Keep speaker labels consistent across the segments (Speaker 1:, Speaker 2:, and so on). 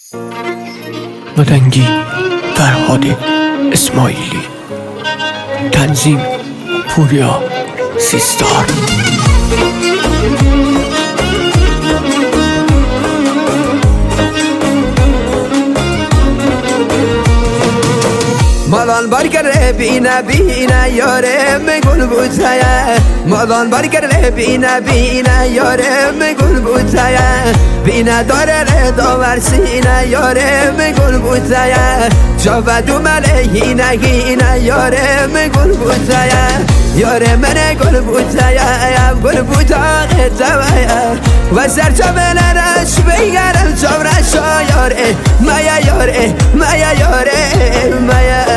Speaker 1: مدنگی فرهاد اسماعیلی، تنظیم پوریا سیستار.
Speaker 2: مالان برگر بینه بینه یارم گل بوتایه، مالان برگر بینه بینه یارم گل بوتایه، بینه داره داور سینه یارم گل بوتایه، جا دو ملهینه هینه یارم گل بوتایه، یار من گل بوتایه گل بوتاقه توایه و سرچملرش بگرم چورش یاره میا یاره میا یاره میا.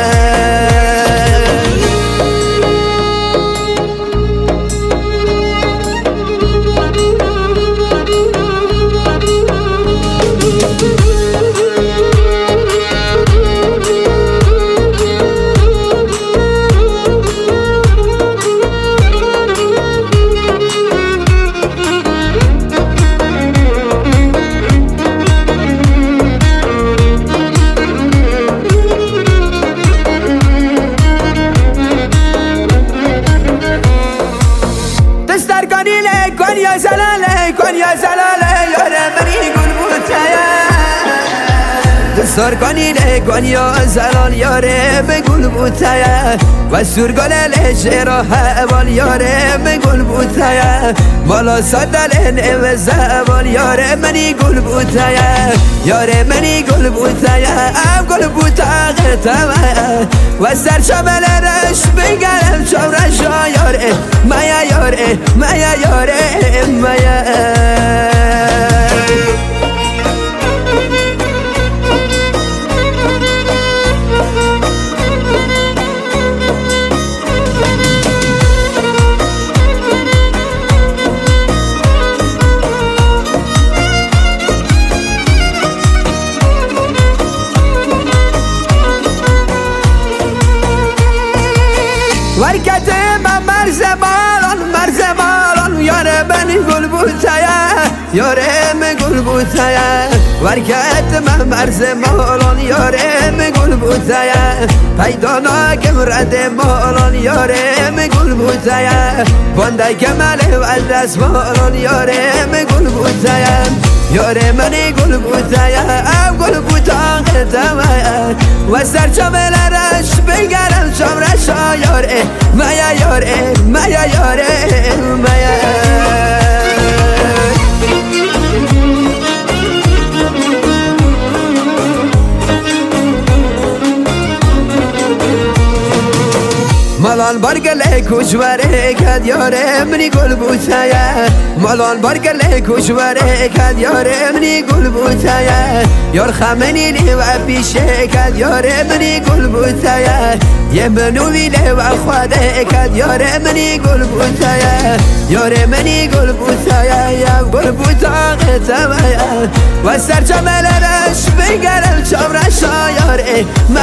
Speaker 2: کنیا زلاله کنیا زلاله یار منی گل بوتایه، دستار کنیله کنیا زلال یاره گل بوتایه و سور گله شیرا حوال یاره گل بوتایه، بالا صدل نو زبال یاره منی گل بوتایه، یاره منی گل بوتایه گل بوتاقه توایه و سر شمل رش بگرم چورش یاره میا یاره میا یاره میا. ورکت من مرز مالان یاره من گل بوتایه یاره من گل بوتایه، ورکت من مرز مالان یاره من گل بوتایه، پیدا ناکم رد مالان یاره من گل بوتایه، بانده کماله و دست مالان یاره من گل بوتایه، یاره منی گل بوتایه گل بوتاقه توایه و سرچمل رش بگرم چمرش یاره میا یاره میا یاره میا. مالان برگله کشوره کد یاره منی گل بوتایه، مالان برگله کشوره کد یاره منی گل بوتایه، یار خمنی لی و پیشه کد یاره منی گل بوتایه، یه منو ویله و خواده کد یاره منی گل بوتایه، یاره منی گل بوتایه یا گل بوتاقه توایه و سرچمل رش بگرم چورش یاره